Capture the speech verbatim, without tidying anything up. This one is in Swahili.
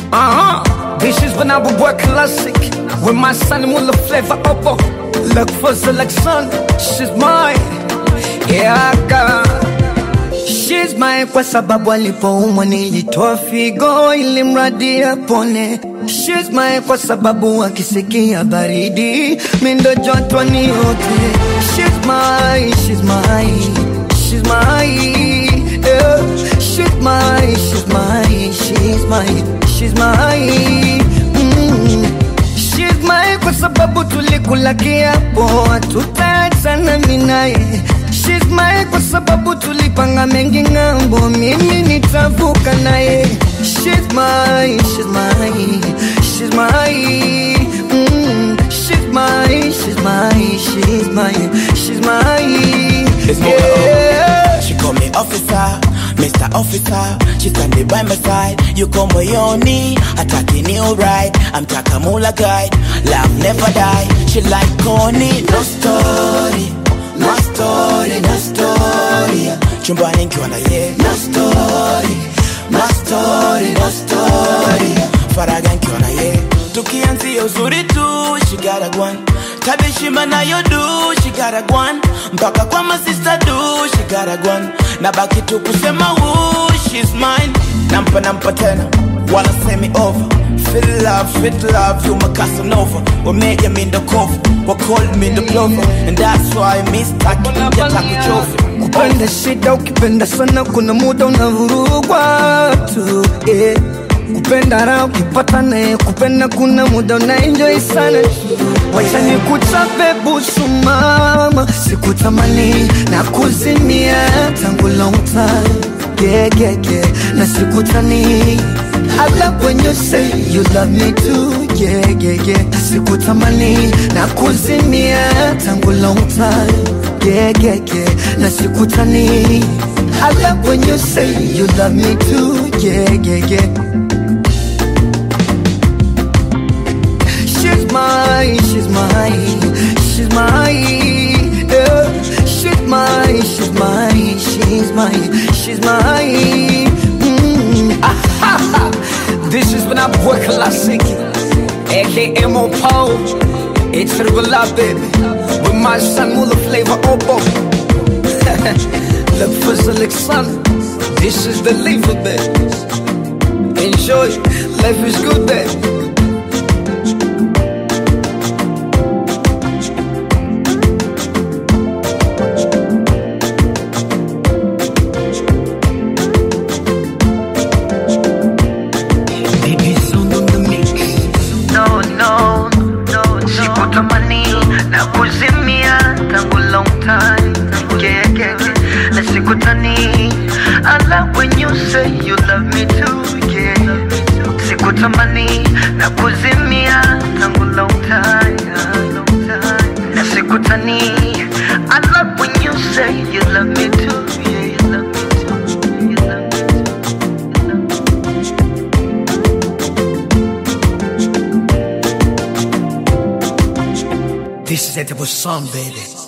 Uh-huh. This is when I would work classic with my son and will flavor up. Look for selection, she's mine. Yeah, girl. She's mine kwa sababu alipoumwa nilitoa figo ili mradi apone. She's mine kwa sababu akisikia baridi mindo joto niote. She's mine, she's mine, she's mine, yeah. She's mine, she's mine, she's mine, she's mine, mm. She's mine kwa sababu tulikula kiapo hatutaachana mimi naye. She's mine kwa sababu tulipanga mengi ngambo mimi nitavuka naye. She's mine, she's mine, she's mine, mm. She's mine, she's mine, she's mine, she's mine, yeah. She call me officer, Mister Officer. She standing by my side. You come moyoni, attacking you right. I'm Takamula guide, love never die. She like Connie, no story, no story, no story. Chumbani nkiwa na ye, no story, no story, no story. Faraga nkiwa na ye, tukianzia uzuri tu, she got a one. Tabishima na yo do, she got a one. Mpaka kwa my sister do, she got a one. Nabaki tu kusema woo, she's mine. Nampa nampa tena, wanna send me over. Feel love, fit love, you my Casanova. What made you mean the cover, what called me the plover. And that's why I miss Taki, ya Taki Chofi. Kupenda shida ukipenda sana kuna muda unavurugwa tu, yeah. Kupenda raha ukipata naye kupenda kuna muda unaenjoy sana. Wacha nikuchape busu mama, sikutamani na kuzimia tangu long time, yeah, yeah, yeah. Na sikutani I love when you say you love me too, yeah, yeah, yeah. Sikutamani na kuzimia tangu long time, yeah, yeah, yeah. Na sikutani I love when you say you love me too, yeah, yeah, yeah. She's mine, she's mine, she's mine, yeah. She's mine, she's mine, she's mine, she's mine, mm. Ah, ha, ha. This is when I work classic, A K A Mo Paul. It's the real life, baby. With my son, Mula Flavor Obo. Look for selection. This is the lever, baby. Enjoy, life is good, baby. I love when you say you love me too, yeah. Sikutamani na kuzimia tangu long time, na sikutani. I love when you say you love me too, yeah. You love me too, you love me too. This is edible song, baby.